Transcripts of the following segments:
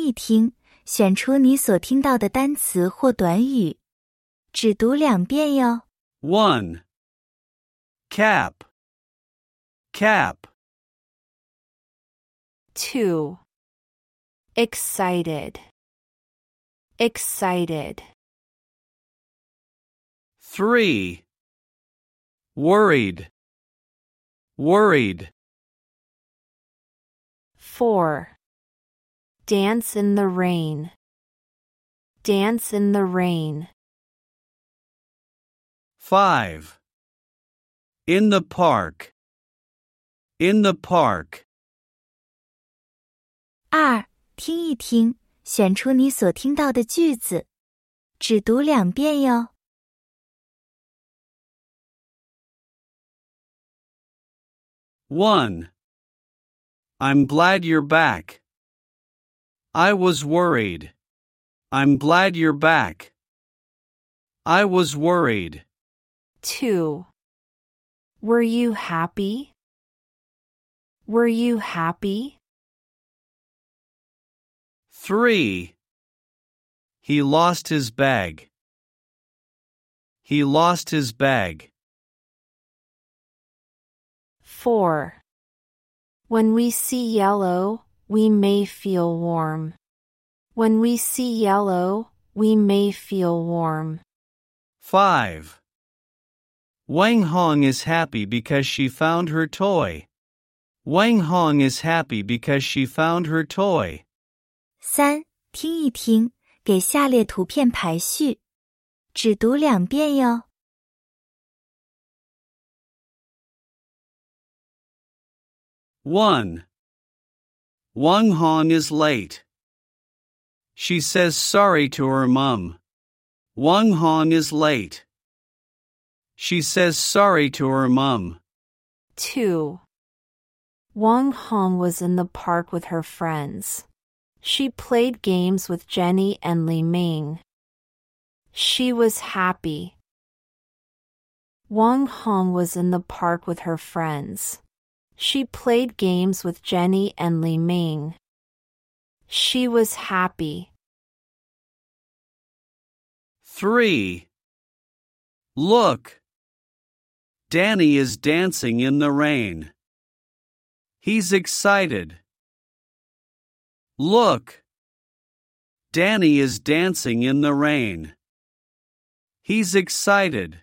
一听，选出你所听到的单词或短语。只读2遍哟。 1. Cap. Cap. 2. Excited. Excited. 3. Worried. Worried. 4. Dance in the rain. Dance in the rain. 5. In the park. In the park. 2. 听一听，选出你所听到的句子。只读2遍哟。 1. I'm glad you're back. I was worried. I'm glad you're back. I was worried. 2. Were you happy? Were you happy? 3. He lost his bag. He lost his bag. 4. When we see yellow, we may feel warm. When we see yellow, we may feel warm. 5. Wang Hong is happy because she found her toy. Wang Hong is happy because she found her toy. 3. 听一听，给下列图片排序。只读2遍哟。 1. Wang Hong is late. She says sorry to her mum. Wang Hong is late. She says sorry to her mum. 2. Wang Hong was in the park with her friends. She played games with Jenny and Li Ming. She was happy. Wang Hong was in the park with her friends. She played games with Jenny and Li Ming. She was happy. 3. Look. Danny is dancing in the rain. He's excited. Look. Danny is dancing in the rain. He's excited.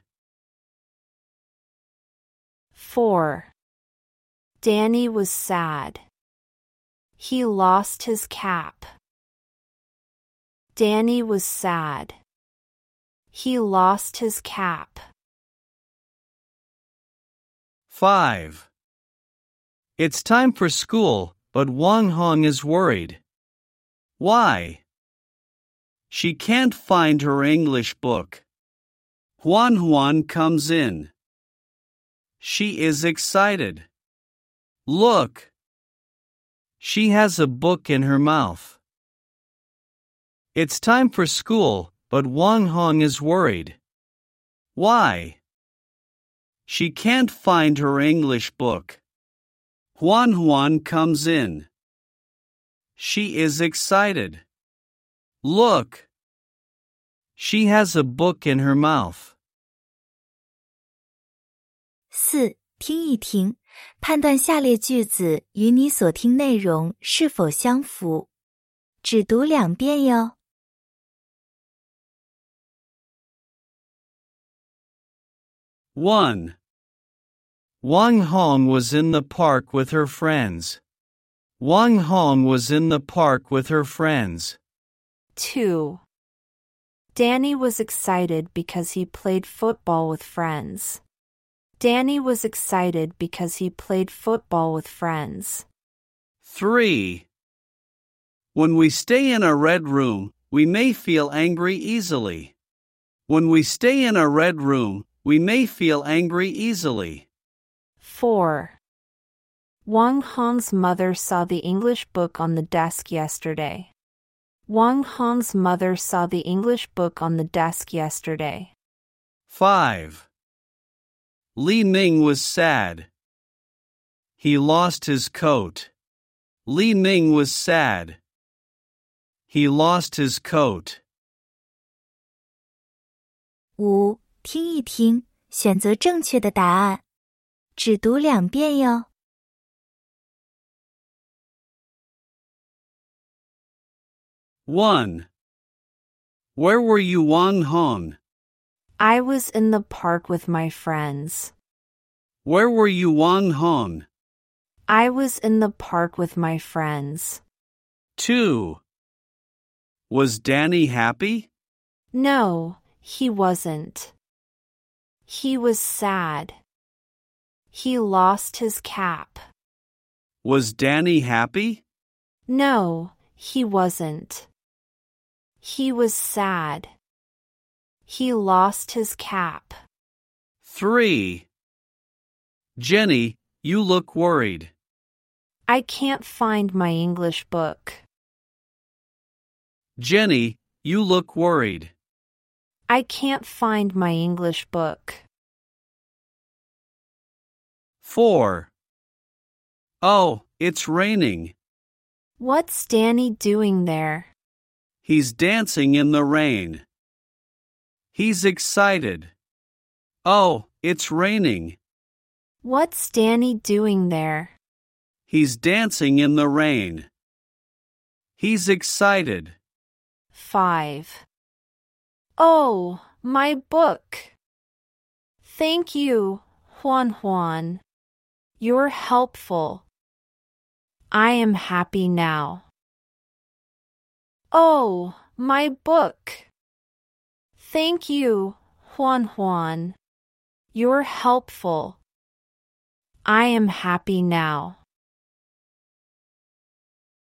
4. Danny was sad. He lost his cap. Danny was sad. He lost his cap. 5. It's time for school, but Wang Hong is worried. Why? She can't find her English book. Huan Huan comes in. She is excited. Look. She has a book in her mouth. It's time for school, but Wang Hong is worried. Why? She can't find her English book. Huan Huan comes in. She is excited. Look. She has a book in her mouth. 4. 听一听，判断下列句子与你所听内容是否相符。只读2遍哟。 1. Wang Hong was in the park with her friends. Wang Hong was in the park with her friends. 2. Danny was excited because he played football with friends. Danny was excited because he played football with friends. 3. When we stay in a red room, we may feel angry easily. When we stay in a red room, we may feel angry easily. 4. Wang Hong's mother saw the English book on the desk yesterday. Wang Hong's mother saw the English book on the desk yesterday. 5. Li Ming was sad. He lost his coat. Li Ming was sad. He lost his coat. 5. 听一听，选择正确的答案。只读2遍哟。 1. Where were you, Wang Hong? I was in the park with my friends. Where were you, Wang Hong? I was in the park with my friends. 2. Was Danny happy? No, he wasn't. He was sad. He lost his cap. Was Danny happy? No, he wasn't. He was sad. He lost his cap. 3. Jenny, you look worried. I can't find my English book. Jenny, you look worried. I can't find my English book. 4. Oh, it's raining. What's Danny doing there? He's dancing in the rain. He's excited. Oh, it's raining. What's Danny doing there? He's dancing in the rain. He's excited. 5. Oh, my book. Thank you, Juan Juan. You're helpful. I am happy now. Oh, my book. Thank you, Juan Juan. You're helpful. I am happy now.